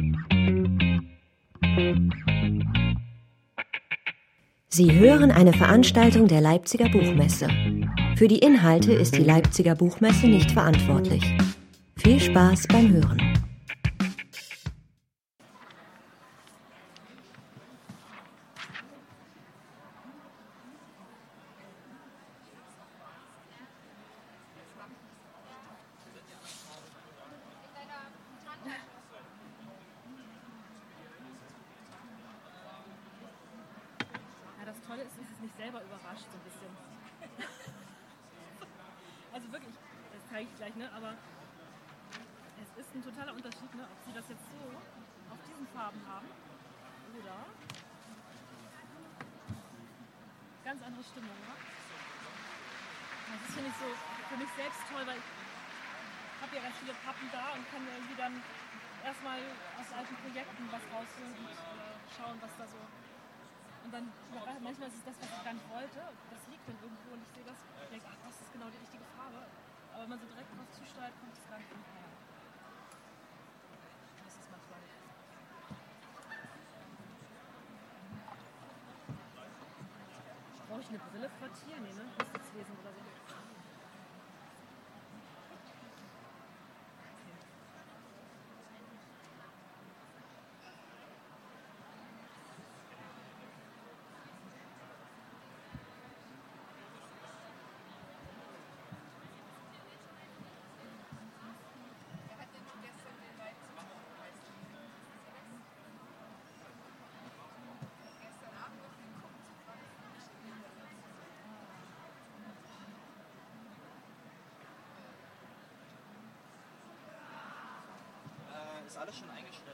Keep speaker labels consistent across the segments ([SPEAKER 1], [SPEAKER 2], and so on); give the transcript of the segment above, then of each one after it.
[SPEAKER 1] Sie hören eine Veranstaltung der Leipziger Buchmesse. Für die Inhalte ist die Leipziger Buchmesse nicht verantwortlich. Viel Spaß beim Hören.
[SPEAKER 2] Aber es ist ein totaler Unterschied, ne, ob sie das jetzt so auf diesen Farben haben oder ganz andere Stimmung. Ne? Das ist, finde ich, so für mich selbst toll, weil ich habe ja ganz viele Pappen da und kann irgendwie dann erstmal aus alten Projekten was rausholen und schauen, was da so. Und dann manchmal ist es das, was ich gar nicht wollte. Das liegt dann irgendwo und ich sehe das und denke, ach, das ist genau die richtige Farbe. Aber wenn man so direkt drauf zusteuert, kommt es gar nicht hinterher. Das ist manchmal nicht. Brauche ich eine Brille vor Tier? Nee, ne? Wesen oder so.
[SPEAKER 3] Ist alles schon eingestellt.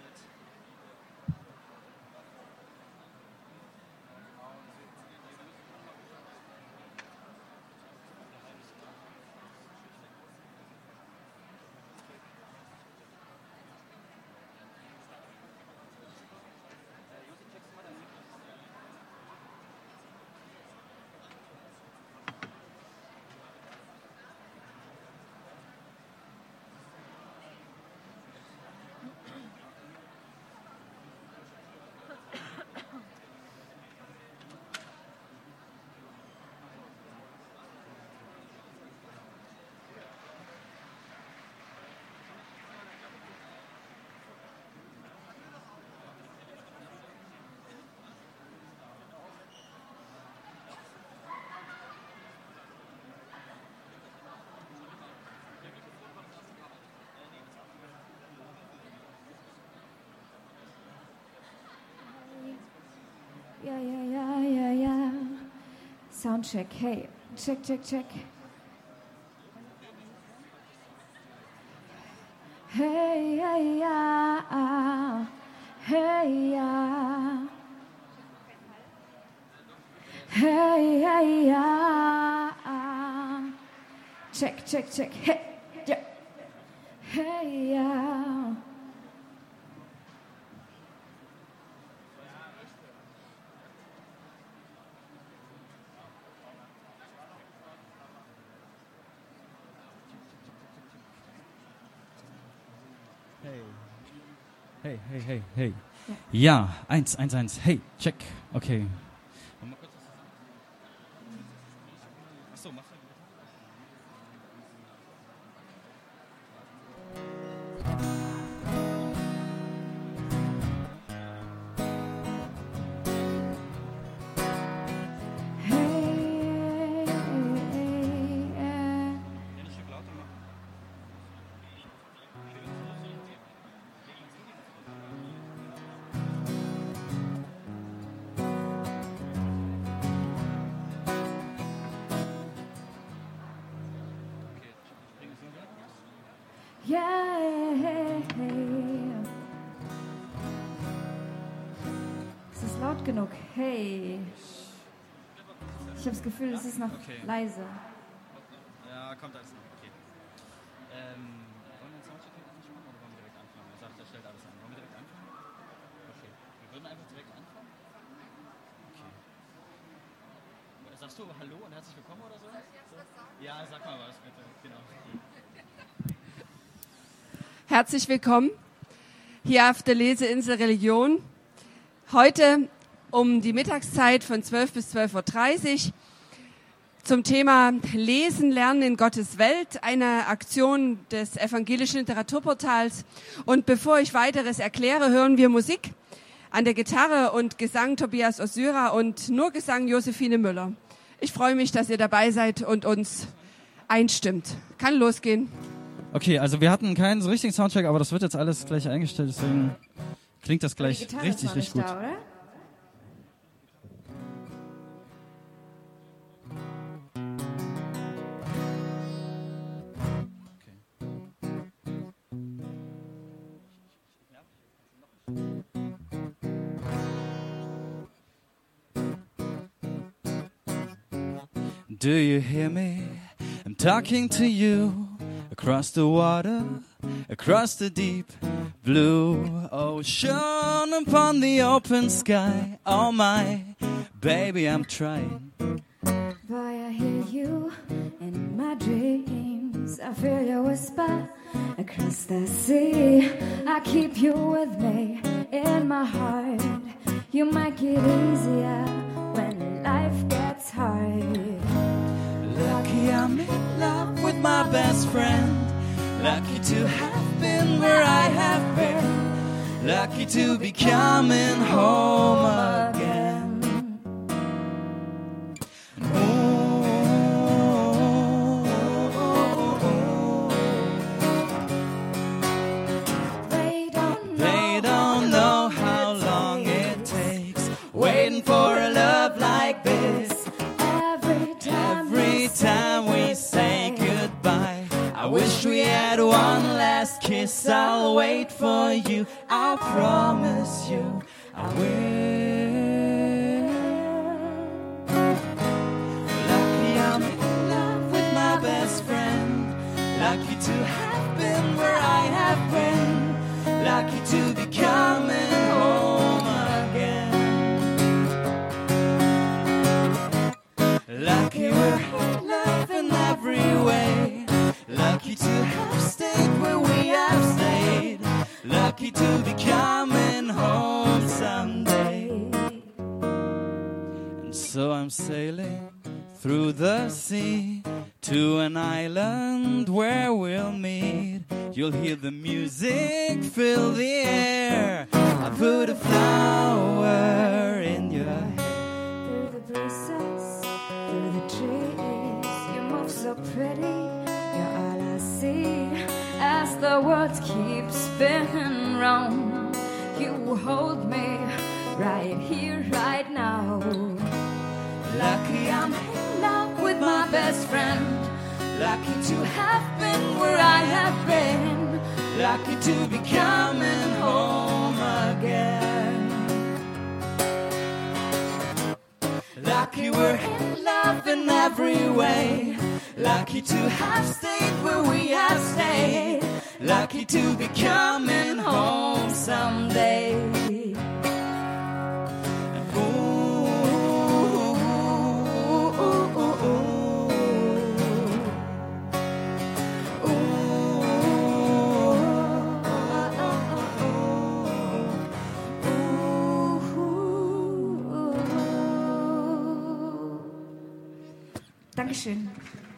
[SPEAKER 4] Ja. Soundcheck, hey, check. Hey, ja. Hey, ja. Hey, ja. Check, hey, ja. Hey, ja.
[SPEAKER 3] Hey. Ja, 1. Hey, check. Okay. Achso, mach mal.
[SPEAKER 4] Es ist laut genug. Hey. Ich habe das Gefühl, es ist noch leise.
[SPEAKER 3] Ja, kommt alles noch. Okay. Wollen wir den Soundcheck anschauen oder wollen wir direkt anfangen? Er sagt, er stellt alles an. Wollen wir direkt anfangen? Okay. Wir würden einfach direkt anfangen. Okay. Sagst du Hallo und herzlich willkommen oder so? Ja, sag mal was bitte. Genau.
[SPEAKER 5] Herzlich willkommen. hier auf der Leseinsel Religion. Heute um die Mittagszeit von 12 bis 12.30 Uhr zum Thema Lesen, Lernen in Gottes Welt, eine Aktion des Evangelischen Literaturportals. Und bevor ich weiteres erkläre, hören wir Musik. An der Gitarre und Gesang Tobias Ossyra und nur Gesang Josephine Müller. Ich freue mich, dass ihr dabei seid und uns einstimmt. Kann losgehen.
[SPEAKER 3] Okay, also wir hatten keinen so richtigen Soundcheck, aber das wird jetzt alles gleich eingestellt, deswegen klingt das gleich richtig gut.
[SPEAKER 4] Da, oder?
[SPEAKER 3] Do you hear me? I'm talking to you across the water, across the deep blue ocean, upon the open sky. Oh my, baby, I'm trying.
[SPEAKER 4] Boy, I hear you in my dreams. I feel your whisper across the sea. I keep you with me in my heart. You make it easier when life gets hard.
[SPEAKER 3] Lucky I'm in love with my best friend. Lucky to have been where I have been. Lucky to be coming home again. They don't know how long it takes waiting for a love like this. Every time we say goodbye, I wish we had one last kiss. I'll wait for you, I promise you I will. Lucky I'm in love with my best friend. Lucky to have been where I have been. Lucky to be coming home again. Lucky we're in love in every way. Lucky to have stayed where we have stayed. Lucky to be coming home someday. And so I'm sailing through the sea to an island where we'll meet. You'll hear the music fill the air. I put a flower in your hair.
[SPEAKER 4] Through the breezes, through the trees, you move so pretty. You're all I see as the world keeps spinning round. You hold me right here, right now. Lucky I'm in love with my best friend. Lucky to have been where I have been. Lucky to be coming home again. Lucky we're in love in every way. Lucky to have stayed where we have stayed. Lucky to be coming home someday. Dankeschön.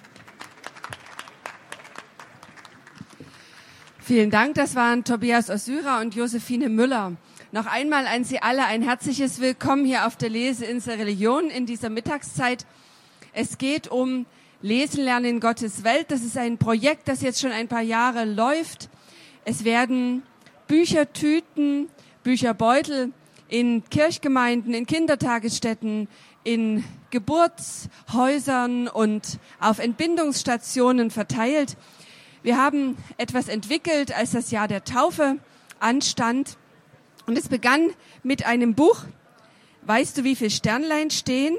[SPEAKER 5] Vielen Dank, das waren Tobias Ossyra und Josephine Müller. Noch einmal an Sie alle ein herzliches Willkommen hier auf der Leseinsel Religion in dieser Mittagszeit. Es geht um Lesen, Lernen in Gottes Welt. Das ist ein Projekt, das jetzt schon ein paar Jahre läuft. Es werden Büchertüten, Bücherbeutel in Kirchgemeinden, in Kindertagesstätten, in Geburtshäusern und auf Entbindungsstationen verteilt. Wir haben etwas entwickelt, als das Jahr der Taufe anstand. Und es begann mit einem Buch. Weißt du, wie viele Sternlein stehen?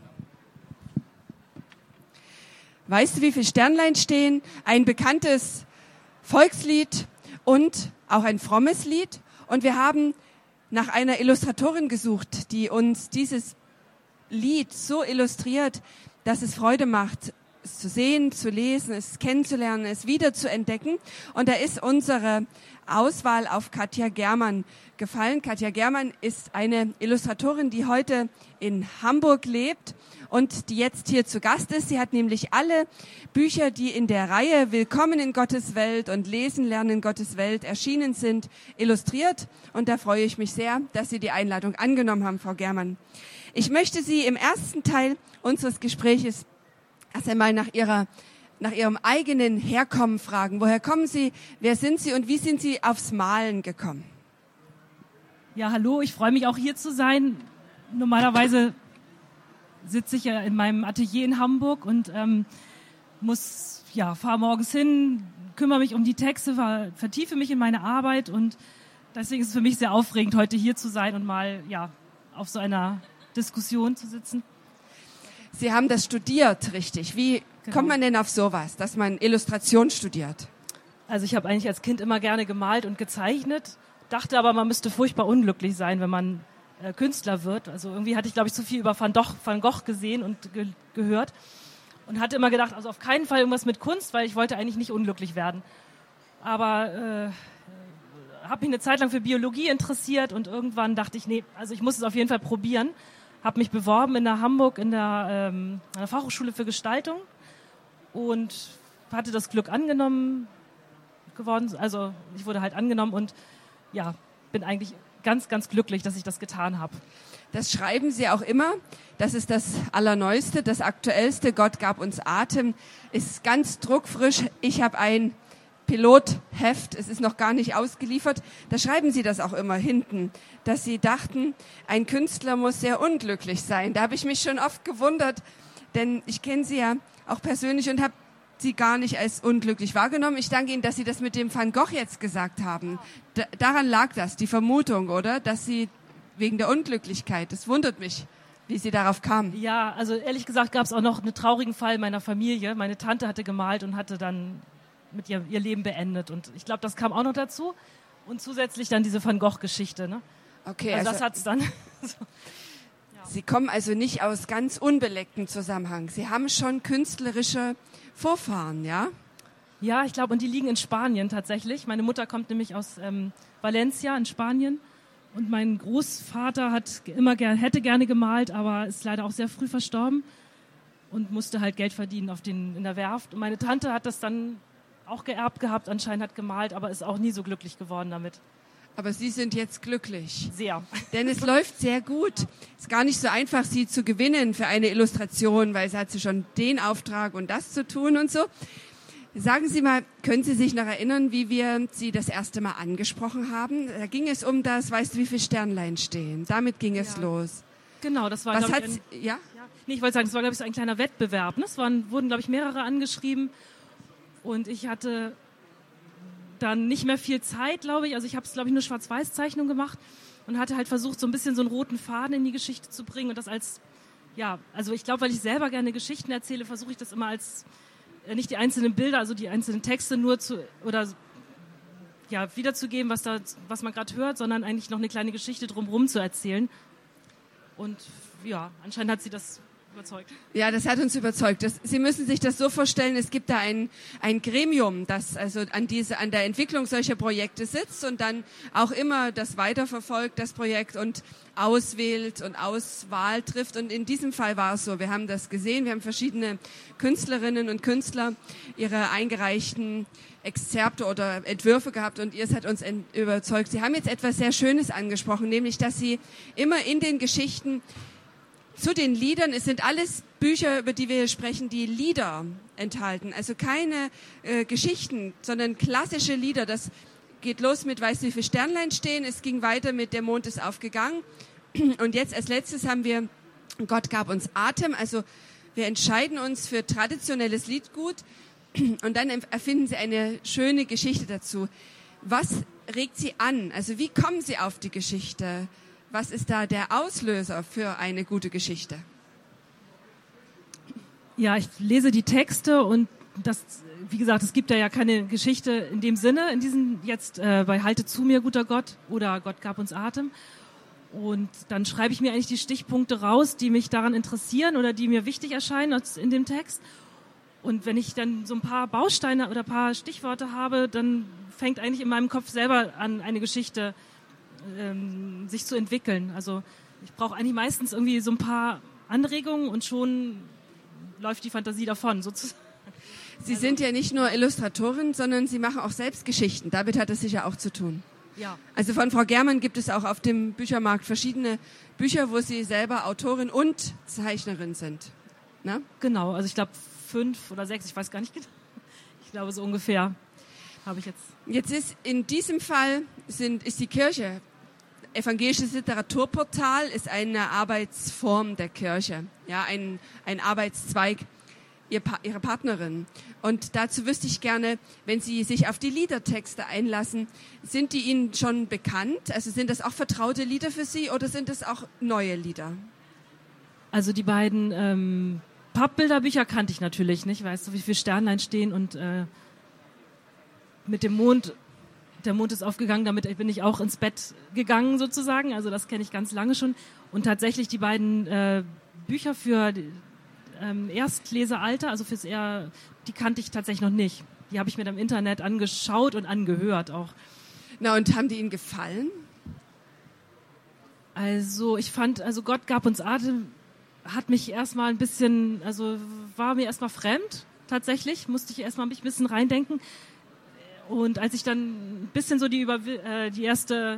[SPEAKER 5] Weißt du, wie viele Sternlein stehen? Ein bekanntes Volkslied und auch ein frommes Lied. Und wir haben nach einer Illustratorin gesucht, die uns dieses Lied so illustriert, dass es Freude macht, es zu sehen, zu lesen, es kennenzulernen, es wieder zu entdecken. Und da ist unsere Auswahl auf Katja Germann gefallen. Katja Germann ist eine Illustratorin, die heute in Hamburg lebt und die jetzt hier zu Gast ist. Sie hat nämlich alle Bücher, die in der Reihe Willkommen in Gottes Welt und Lesen lernen in Gottes Welt erschienen sind, illustriert. Und da freue ich mich sehr, dass Sie die Einladung angenommen haben, Frau Germann. Ich möchte Sie im ersten Teil unseres Gespräches erst einmal nach Ihrem eigenen Herkommen fragen. Woher kommen Sie, wer sind Sie und wie sind Sie aufs Malen gekommen?
[SPEAKER 2] Ja, hallo, ich freue mich auch hier zu sein. Normalerweise sitze ich ja in meinem Atelier in Hamburg und fahre morgens hin, kümmere mich um die Texte, vertiefe mich in meine Arbeit und deswegen ist es für mich sehr aufregend, heute hier zu sein und mal auf so einer Diskussion zu sitzen.
[SPEAKER 5] Sie haben das studiert, richtig. Wie kommt man denn auf sowas, dass man Illustration studiert?
[SPEAKER 2] Also ich habe eigentlich als Kind immer gerne gemalt und gezeichnet, dachte aber, man müsste furchtbar unglücklich sein, wenn man Künstler wird. Also irgendwie hatte ich, glaube ich, zu viel über Van Gogh gesehen und gehört und hatte immer gedacht, also auf keinen Fall irgendwas mit Kunst, weil ich wollte eigentlich nicht unglücklich werden. Aber habe mich eine Zeit lang für Biologie interessiert und irgendwann dachte ich, nee, also ich muss es auf jeden Fall probieren. Habe mich beworben in Hamburg in der Fachhochschule für Gestaltung und hatte das Glück angenommen geworden. Also ich wurde halt angenommen und bin eigentlich ganz, ganz glücklich, dass ich das getan habe.
[SPEAKER 5] Das schreiben Sie auch immer. Das ist das Allerneueste, das Aktuellste. Gott gab uns Atem. Ist ganz druckfrisch. Ich habe ein Pilotheft, es ist noch gar nicht ausgeliefert, da schreiben Sie das auch immer hinten, dass Sie dachten, ein Künstler muss sehr unglücklich sein. Da habe ich mich schon oft gewundert, denn ich kenne Sie ja auch persönlich und habe Sie gar nicht als unglücklich wahrgenommen. Ich danke Ihnen, dass Sie das mit dem Van Gogh jetzt gesagt haben. Daran lag das, die Vermutung, oder? Dass Sie wegen der Unglücklichkeit, das wundert mich, wie Sie darauf kamen.
[SPEAKER 2] Ja, also ehrlich gesagt gab es auch noch einen traurigen Fall meiner Familie. Meine Tante hatte gemalt und hatte dann mit ihr Leben beendet. Und ich glaube, das kam auch noch dazu. Und zusätzlich dann diese Van Gogh-Geschichte. Ne?
[SPEAKER 5] Okay,
[SPEAKER 2] also das hat's dann.
[SPEAKER 5] Sie kommen also nicht aus ganz unbelecktem Zusammenhang. Sie haben schon künstlerische Vorfahren, ja?
[SPEAKER 2] Ja, ich glaube, und die liegen in Spanien tatsächlich. Meine Mutter kommt nämlich aus Valencia in Spanien. Und mein Großvater hätte gerne gemalt, aber ist leider auch sehr früh verstorben und musste halt Geld verdienen in der Werft. Und meine Tante hat das dann auch geerbt gehabt, anscheinend hat gemalt, aber ist auch nie so glücklich geworden damit.
[SPEAKER 5] Aber Sie sind jetzt glücklich.
[SPEAKER 2] Sehr.
[SPEAKER 5] Denn es läuft sehr gut. Es ist gar nicht so einfach, Sie zu gewinnen für eine Illustration, weil sie hat schon den Auftrag und das zu tun und so. Sagen Sie mal, können Sie sich noch erinnern, wie wir Sie das erste Mal angesprochen haben? Da ging es um das, weißt du, wie viele Sternlein stehen? Damit ging es los.
[SPEAKER 2] Genau, das war,
[SPEAKER 5] glaube ich,
[SPEAKER 2] Nee, ich wollte sagen, das war, glaube ich, so ein kleiner Wettbewerb. Ne? Wurden, glaube ich, mehrere angeschrieben. Und ich hatte dann nicht mehr viel Zeit, glaube ich. Also ich habe es, glaube ich, nur Schwarz-Weiß-Zeichnung gemacht und hatte halt versucht, so ein bisschen so einen roten Faden in die Geschichte zu bringen. Und das also ich glaube, weil ich selber gerne Geschichten erzähle, versuche ich das immer als, nicht die einzelnen Bilder, also die einzelnen Texte wiederzugeben, was man gerade hört, sondern eigentlich noch eine kleine Geschichte drumherum zu erzählen. Und anscheinend hat sie das überzeugt.
[SPEAKER 5] Ja, das hat uns überzeugt. Sie müssen sich das so vorstellen, es gibt da ein Gremium, das also an der Entwicklung solcher Projekte sitzt und dann auch immer das weiterverfolgt, das Projekt, und auswählt und Auswahl trifft. Und in diesem Fall war es so, wir haben das gesehen, wir haben verschiedene Künstlerinnen und Künstler ihre eingereichten Exzerpte oder Entwürfe gehabt und es hat uns überzeugt. Sie haben jetzt etwas sehr Schönes angesprochen, nämlich, dass Sie immer in den Geschichten zu den Liedern, es sind alles Bücher, über die wir hier sprechen, die Lieder enthalten. Also keine Geschichten, sondern klassische Lieder. Das geht los mit Weißt du, wie viele Sternlein stehen. Es ging weiter mit Der Mond ist aufgegangen. Und jetzt als letztes haben wir Gott gab uns Atem. Also wir entscheiden uns für traditionelles Liedgut und dann erfinden Sie eine schöne Geschichte dazu. Was regt Sie an? Also wie kommen Sie auf die Geschichte? Was ist da der Auslöser für eine gute Geschichte?
[SPEAKER 2] Ja, ich lese die Texte und wie gesagt, es gibt ja keine Geschichte in dem Sinne, in diesem jetzt bei Halte zu mir, guter Gott, oder Gott gab uns Atem. Und dann schreibe ich mir eigentlich die Stichpunkte raus, die mich daran interessieren oder die mir wichtig erscheinen in dem Text. Und wenn ich dann so ein paar Bausteine oder ein paar Stichworte habe, dann fängt eigentlich in meinem Kopf selber an, eine Geschichte sich zu entwickeln. Also ich brauche eigentlich meistens irgendwie so ein paar Anregungen und schon läuft die Fantasie davon, sozusagen.
[SPEAKER 5] Sie sind ja nicht nur Illustratorin, sondern Sie machen auch selbst Geschichten. Damit hat es sicher auch zu tun.
[SPEAKER 2] Ja.
[SPEAKER 5] Also von Frau Germann gibt es auch auf dem Büchermarkt verschiedene Bücher, wo Sie selber Autorin und Zeichnerin sind. Na?
[SPEAKER 2] Genau, also ich glaube 5 oder 6, ich weiß gar nicht genau. Ich glaube so ungefähr habe ich jetzt.
[SPEAKER 5] Jetzt ist in diesem Fall ist die Kirche, evangelisches Literaturportal ist eine Arbeitsform der Kirche, ja, ein Arbeitszweig ihrer Partnerin. Und dazu wüsste ich gerne, wenn Sie sich auf die Liedertexte einlassen, sind die Ihnen schon bekannt? Also sind das auch vertraute Lieder für Sie oder sind das auch neue Lieder?
[SPEAKER 2] Also die beiden Pappbilderbücher kannte ich natürlich nicht. Weißt du, wie viele Sternlein stehen und mit dem Mond, der Mond ist aufgegangen, damit bin ich auch ins Bett gegangen sozusagen. Also das kenne ich ganz lange schon. Und tatsächlich die beiden Bücher für Erstlesealter, also die kannte ich tatsächlich noch nicht. Die habe ich mir dann im Internet angeschaut und angehört auch.
[SPEAKER 5] Na, und haben die Ihnen gefallen?
[SPEAKER 2] Also ich fand, Gott gab uns Atem, hat mich erstmal ein bisschen, war mir erstmal fremd, tatsächlich, musste ich erstmal mich ein bisschen reindenken. Und als ich dann ein bisschen so das erste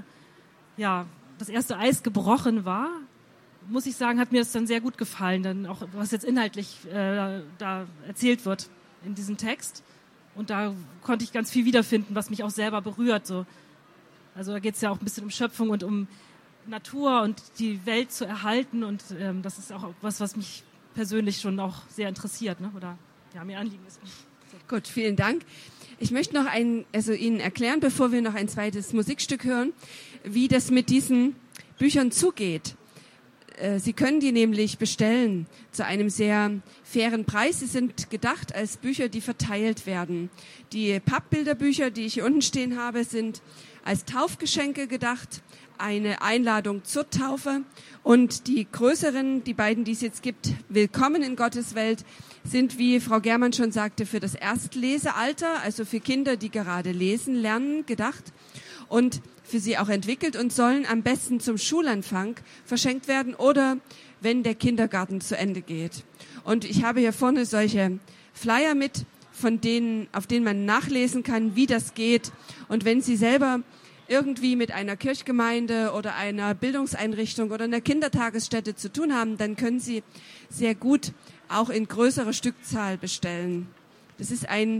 [SPEAKER 2] Eis gebrochen war, muss ich sagen, hat mir das dann sehr gut gefallen, dann auch was jetzt inhaltlich da erzählt wird in diesem Text. Und da konnte ich ganz viel wiederfinden, was mich auch selber berührt. So. Also da geht es ja auch ein bisschen um Schöpfung und um Natur und die Welt zu erhalten. Und das ist auch was mich persönlich schon auch sehr interessiert, ne? Oder ja, mir Anliegen ist. So.
[SPEAKER 5] Gut, vielen Dank. Ich möchte noch Ihnen erklären, bevor wir noch ein zweites Musikstück hören, wie das mit diesen Büchern zugeht. Sie können die nämlich bestellen zu einem sehr fairen Preis. Sie sind gedacht als Bücher, die verteilt werden. Die Pappbilderbücher, die ich hier unten stehen habe, sind als Taufgeschenke gedacht, eine Einladung zur Taufe. Und die größeren, die beiden, die es jetzt gibt, Willkommen in Gottes Welt, sind, wie Frau Germann schon sagte, für das Erstlesealter, also für Kinder, die gerade lesen lernen, gedacht. Und für sie auch entwickelt und sollen am besten zum Schulanfang verschenkt werden oder wenn der Kindergarten zu Ende geht. Und ich habe hier vorne solche Flyer mit, auf denen man nachlesen kann, wie das geht. Und wenn Sie selber irgendwie mit einer Kirchgemeinde oder einer Bildungseinrichtung oder einer Kindertagesstätte zu tun haben, dann können Sie sehr gut auch in größerer Stückzahl bestellen. Das ist ein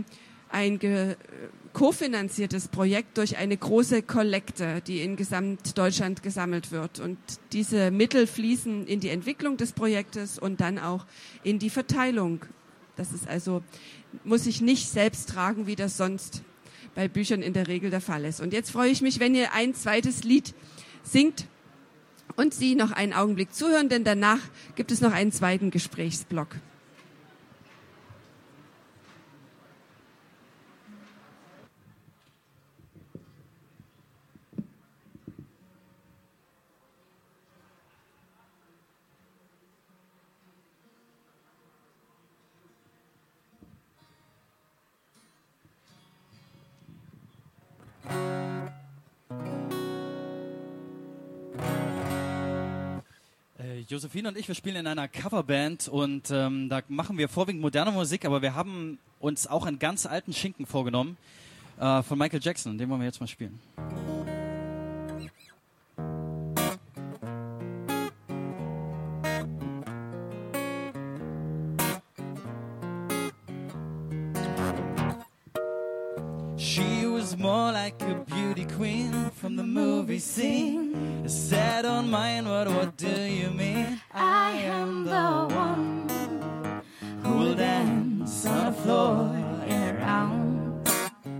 [SPEAKER 5] kofinanziertes Projekt durch eine große Kollekte, die in Gesamtdeutschland gesammelt wird. Und diese Mittel fließen in die Entwicklung des Projektes und dann auch in die Verteilung. Das ist also, muss ich nicht selbst tragen, wie das sonst bei Büchern in der Regel der Fall ist. Und jetzt freue ich mich, wenn ihr ein zweites Lied singt und Sie noch einen Augenblick zuhören, denn danach gibt es noch einen zweiten Gesprächsblock.
[SPEAKER 3] Josephine und ich, wir spielen in einer Coverband und da machen wir vorwiegend moderne Musik, aber wir haben uns auch einen ganz alten Schinken vorgenommen von Michael Jackson, den wollen wir jetzt mal spielen. She was more like a beauty queen from the movie scene. Said on mine, what do you mean?
[SPEAKER 4] I am the one who will dance on the floor in a round.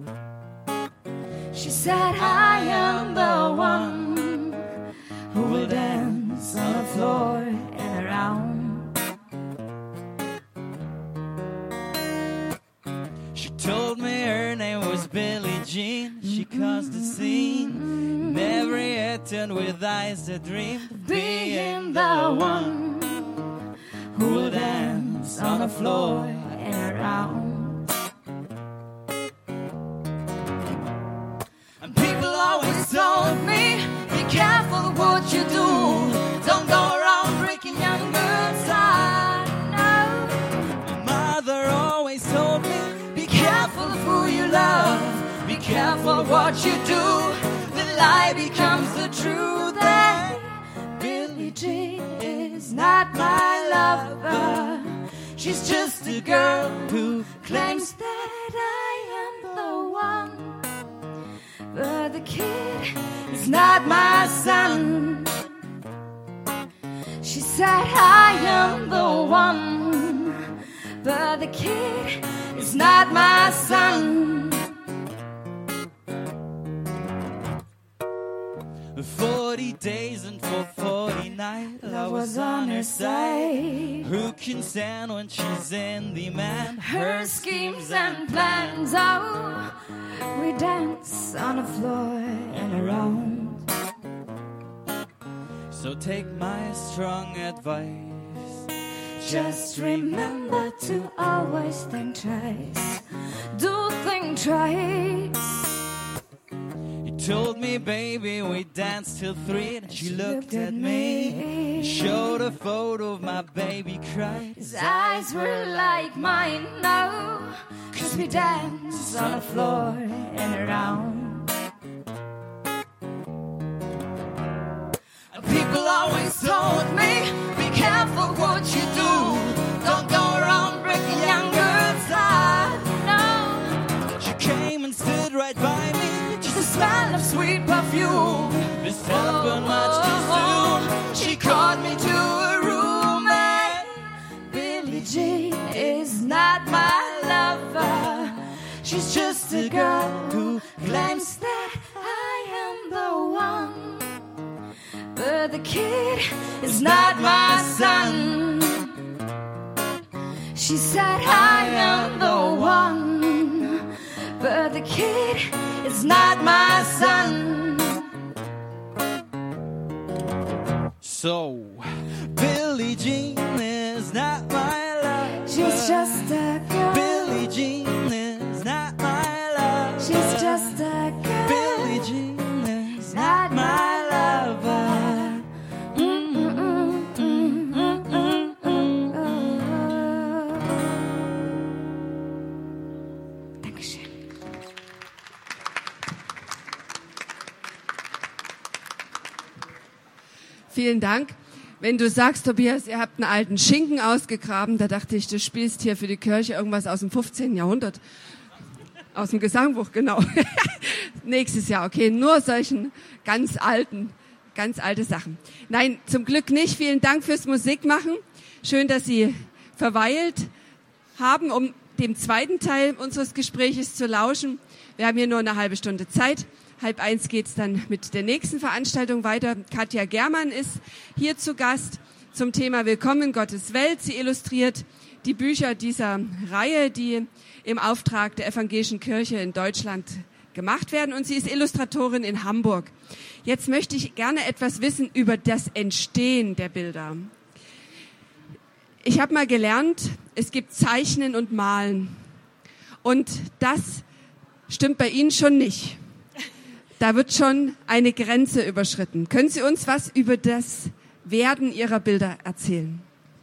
[SPEAKER 4] She said, I am the one who will dance on the floor in a round.
[SPEAKER 3] She told me her name was Billie Jean. She caused a scene. Every head turned with eyes that dream.
[SPEAKER 4] Being the one who will dance on the floor and around.
[SPEAKER 6] And people always told me, be careful of what you do. Don't go around breaking young girls' hearts. No. My mother always told me, be careful of who you love. Be careful of what you do. The lie becomes the truth. And Billie Jean is not my lover. She's just a girl who claims that I am the one. But the kid is not my son. She said I am the one. But the kid is not my son. 40 days and for 40 nights I was on her side. Who can stand when she's in demand?
[SPEAKER 4] Her schemes and plans, oh, we dance on the floor and around.
[SPEAKER 6] So take my strong advice.
[SPEAKER 4] Just remember to always think twice. Do think twice.
[SPEAKER 6] Told me, baby, we danced till 3. And she looked at me, showed a photo of my baby, cried.
[SPEAKER 4] His eyes were like mine, no, 'cause we danced on the floor and around.
[SPEAKER 6] People always told me, be careful what you do. Don't go around breaking young girls' hearts.
[SPEAKER 4] No,
[SPEAKER 6] She came and stood right by me.
[SPEAKER 4] the smell of sweet perfume.
[SPEAKER 6] This happened much too soon. She called me to a room. And
[SPEAKER 4] Billie Jean is not my lover.
[SPEAKER 6] she's just a girl who
[SPEAKER 4] Claims that I am the one. But the kid is not my son. She said I am the one. But the kid is not my son.
[SPEAKER 6] So, Billie Jean is not my love.
[SPEAKER 4] She's just a girl.
[SPEAKER 6] Billie Jean is not my love.
[SPEAKER 4] She's just a girl.
[SPEAKER 6] Billie Jean is not my lover.
[SPEAKER 4] Dankeschön.
[SPEAKER 5] Vielen Dank. Wenn du sagst, Tobias, ihr habt einen alten Schinken ausgegraben, da dachte ich, du spielst hier für die Kirche irgendwas aus dem 15. Jahrhundert. Aus dem Gesangbuch, genau. Nächstes Jahr, okay, nur solchen ganz alte Sachen. Nein, zum Glück nicht. Vielen Dank fürs Musikmachen. Schön, dass Sie verweilt haben, um dem zweiten Teil unseres Gespräches zu lauschen. Wir haben hier nur eine halbe Stunde Zeit. 12:30 geht's dann mit der nächsten Veranstaltung weiter. Katja Germann ist hier zu Gast zum Thema Willkommen in Gottes Welt. Sie illustriert die Bücher dieser Reihe, die im Auftrag der Evangelischen Kirche in Deutschland gemacht werden. Und sie ist Illustratorin in Hamburg. Jetzt möchte ich gerne etwas wissen über das Entstehen der Bilder. Ich habe mal gelernt, es gibt Zeichnen und Malen. Und das stimmt bei Ihnen schon nicht. Da wird schon eine Grenze überschritten. Können Sie uns was über das Werden Ihrer Bilder erzählen?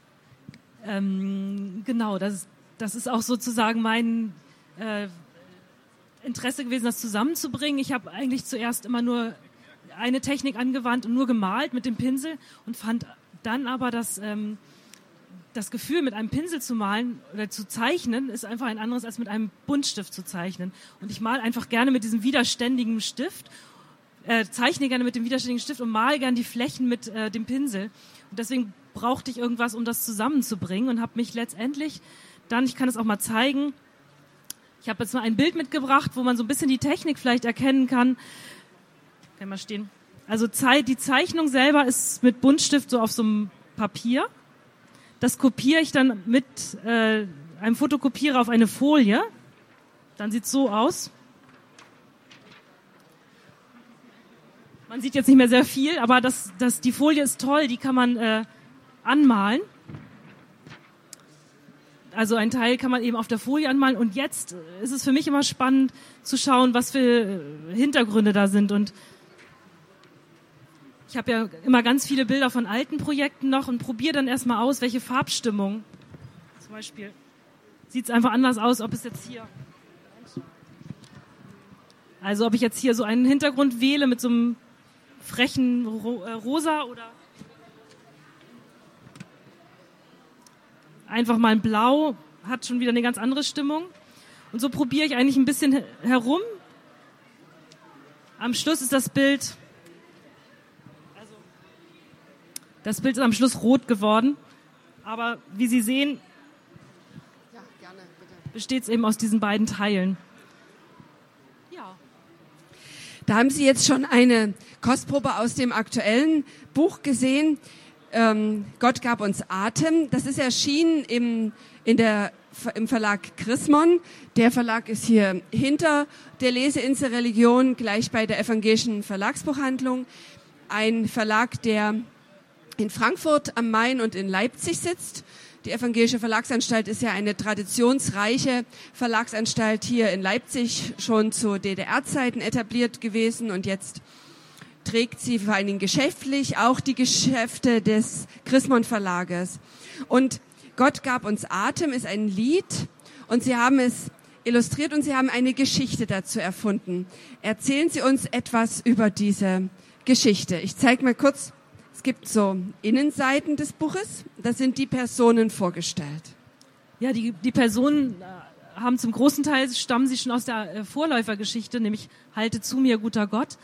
[SPEAKER 2] Genau, das ist auch sozusagen mein Interesse gewesen, das zusammenzubringen. Ich habe eigentlich zuerst immer nur eine Technik angewandt und nur gemalt mit dem Pinsel und fand dann aber, dass das Gefühl, mit einem Pinsel zu malen oder zu zeichnen, ist einfach ein anderes als mit einem Buntstift zu zeichnen. Und ich male einfach gerne mit diesem widerständigen Stift, zeichne gerne mit dem widerständigen Stift und male gerne die Flächen mit dem Pinsel. Und deswegen brauchte ich irgendwas, um das zusammenzubringen und habe mich letztendlich dann, ich kann es auch mal zeigen, ich habe jetzt mal ein Bild mitgebracht, wo man so ein bisschen die Technik vielleicht erkennen kann. Kann mal stehen. Also die Zeichnung selber ist mit Buntstift so auf so einem Papier. Das kopiere ich dann mit einem Fotokopierer auf eine Folie. Dann sieht es so aus. Man sieht jetzt nicht mehr sehr viel, aber die Folie ist toll, die kann man anmalen. Also ein Teil kann man eben auf der Folie anmalen und jetzt ist es für mich immer spannend zu schauen, was für Hintergründe da sind. Und ich habe ja immer ganz viele Bilder von alten Projekten noch und probiere dann erstmal aus, welche Farbstimmung. Zum Beispiel sieht es einfach anders aus, ob es jetzt hier... Also ob ich jetzt hier so einen Hintergrund wähle mit so einem frechen Rosa oder einfach mal ein Blau, hat schon wieder eine ganz andere Stimmung. Und so probiere ich eigentlich ein bisschen herum. Am Schluss ist das Bild ist am Schluss rot geworden. Aber wie Sie sehen, besteht es eben aus diesen beiden Teilen. Ja.
[SPEAKER 5] Da haben Sie jetzt schon eine Kostprobe aus dem aktuellen Buch gesehen. Gott gab uns Atem. Das ist erschienen im Verlag Chrismon. Der Verlag ist hier hinter der Leseinsel Religion, gleich bei der Evangelischen Verlagsbuchhandlung. Ein Verlag, der in Frankfurt am Main und in Leipzig sitzt. Die Evangelische Verlagsanstalt ist ja eine traditionsreiche Verlagsanstalt hier in Leipzig, schon zu DDR-Zeiten etabliert gewesen und jetzt trägt sie vor allen Dingen geschäftlich auch die Geschäfte des Chrismon Verlages. Und Gott gab uns Atem ist ein Lied und Sie haben es illustriert und Sie haben eine Geschichte dazu erfunden. Erzählen Sie uns etwas über diese Geschichte. Ich zeige mal kurz, es gibt so Innenseiten des Buches, da sind die Personen vorgestellt.
[SPEAKER 2] Ja, die Personen haben zum großen Teil, stammen sie schon aus der Vorläufergeschichte, nämlich Halte zu mir, guter Gott.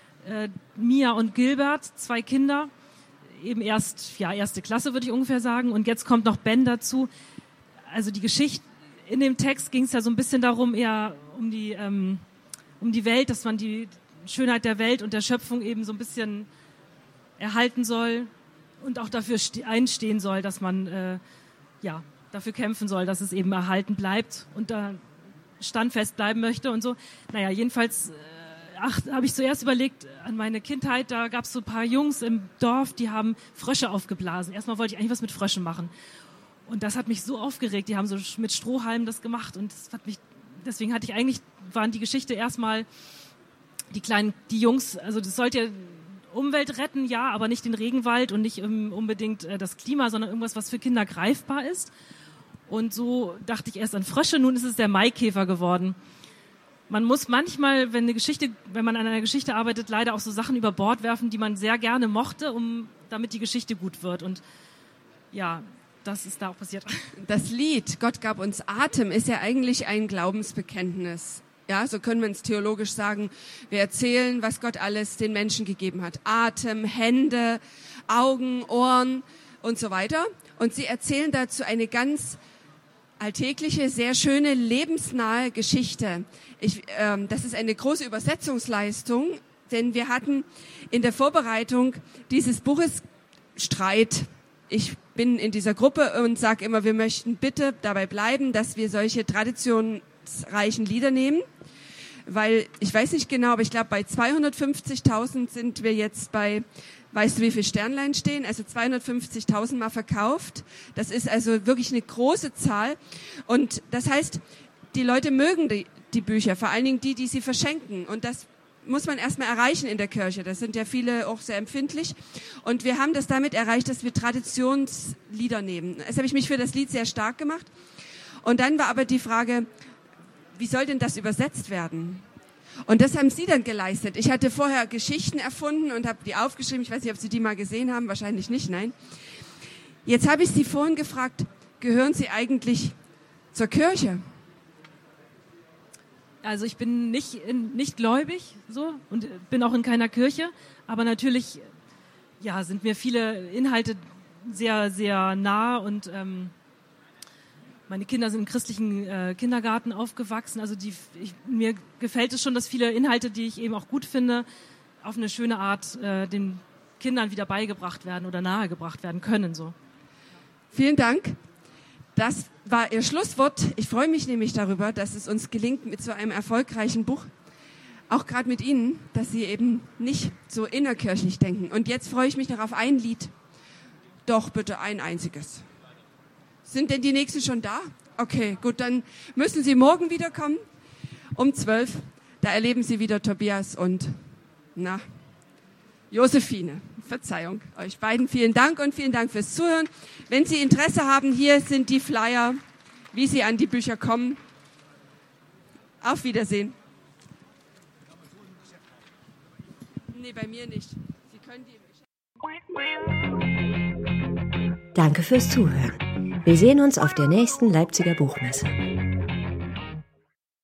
[SPEAKER 2] Mia und Gilbert, 2 Kinder, eben erste Klasse würde ich ungefähr sagen. Und jetzt kommt noch Ben dazu. Also die Geschichte, in dem Text ging es ja so ein bisschen darum, eher um die Welt, dass man die Schönheit der Welt und der Schöpfung eben so ein bisschen erhalten soll und auch dafür einstehen soll, dass man dafür kämpfen soll, dass es eben erhalten bleibt und da standfest bleiben möchte und so. Naja, jedenfalls habe ich zuerst überlegt an meine Kindheit, da gab es so ein paar Jungs im Dorf, die haben Frösche aufgeblasen. Erstmal wollte ich eigentlich was mit Fröschen machen. Und das hat mich so aufgeregt. Die haben so mit Strohhalmen das gemacht und deswegen waren die Geschichte erstmal die Jungs, also das sollte ja Umwelt retten, ja, aber nicht den Regenwald und nicht unbedingt das Klima, sondern irgendwas, was für Kinder greifbar ist. Und so dachte ich erst an Frösche, nun ist es der Maikäfer geworden. Man muss manchmal, wenn man an einer Geschichte arbeitet, leider auch so Sachen über Bord werfen, die man sehr gerne mochte, damit die Geschichte gut wird. Und ja, das ist da auch passiert.
[SPEAKER 5] Das Lied Gott gab uns Atem ist ja eigentlich ein Glaubensbekenntnis. Ja, so können wir es theologisch sagen. Wir erzählen, was Gott alles den Menschen gegeben hat. Atem, Hände, Augen, Ohren und so weiter. Und sie erzählen dazu eine ganz alltägliche, sehr schöne, lebensnahe Geschichte. Das ist eine große Übersetzungsleistung, denn wir hatten in der Vorbereitung dieses Buches Streit. Ich bin in dieser Gruppe und sage immer, wir möchten bitte dabei bleiben, dass wir solche traditionsreichen Lieder nehmen, weil ich weiß nicht genau, aber ich glaube bei 250.000 sind wir jetzt bei, weißt du, wie viele Sternlein stehen? Also 250.000 Mal verkauft. Das ist also wirklich eine große Zahl. Und das heißt, die Leute mögen die Bücher, vor allen Dingen die sie verschenken. Und das muss man erstmal erreichen in der Kirche. Das sind ja viele auch sehr empfindlich. Und wir haben das damit erreicht, dass wir Traditionslieder nehmen. Jetzt habe ich mich für das Lied sehr stark gemacht. Und dann war aber die Frage, wie soll denn das übersetzt werden? Und das haben Sie dann geleistet. Ich hatte vorher Geschichten erfunden und habe die aufgeschrieben. Ich weiß nicht, ob Sie die mal gesehen haben. Wahrscheinlich nicht, nein. Jetzt habe ich Sie vorhin gefragt, gehören Sie eigentlich zur Kirche?
[SPEAKER 2] Also ich bin nicht gläubig so und bin auch in keiner Kirche. Aber natürlich sind mir viele Inhalte sehr, sehr nah und meine Kinder sind im christlichen Kindergarten aufgewachsen. Also mir gefällt es schon, dass viele Inhalte, die ich eben auch gut finde, auf eine schöne Art den Kindern wieder beigebracht werden oder nahegebracht werden können. So.
[SPEAKER 5] Vielen Dank. Das war Ihr Schlusswort. Ich freue mich nämlich darüber, dass es uns gelingt mit so einem erfolgreichen Buch, auch gerade mit Ihnen, dass Sie eben nicht so innerkirchlich denken. Und jetzt freue ich mich noch auf ein Lied. Doch bitte ein einziges. Sind denn die nächsten schon da? Okay, gut, dann müssen Sie morgen wiederkommen um 12. Da erleben Sie wieder Tobias und Josephine. Verzeihung euch beiden. Vielen Dank und vielen Dank fürs Zuhören. Wenn Sie Interesse haben, hier sind die Flyer, wie Sie an die Bücher kommen. Auf Wiedersehen. Nee, bei mir nicht. Sie können die
[SPEAKER 1] Danke fürs Zuhören. Wir sehen uns auf der nächsten Leipziger Buchmesse.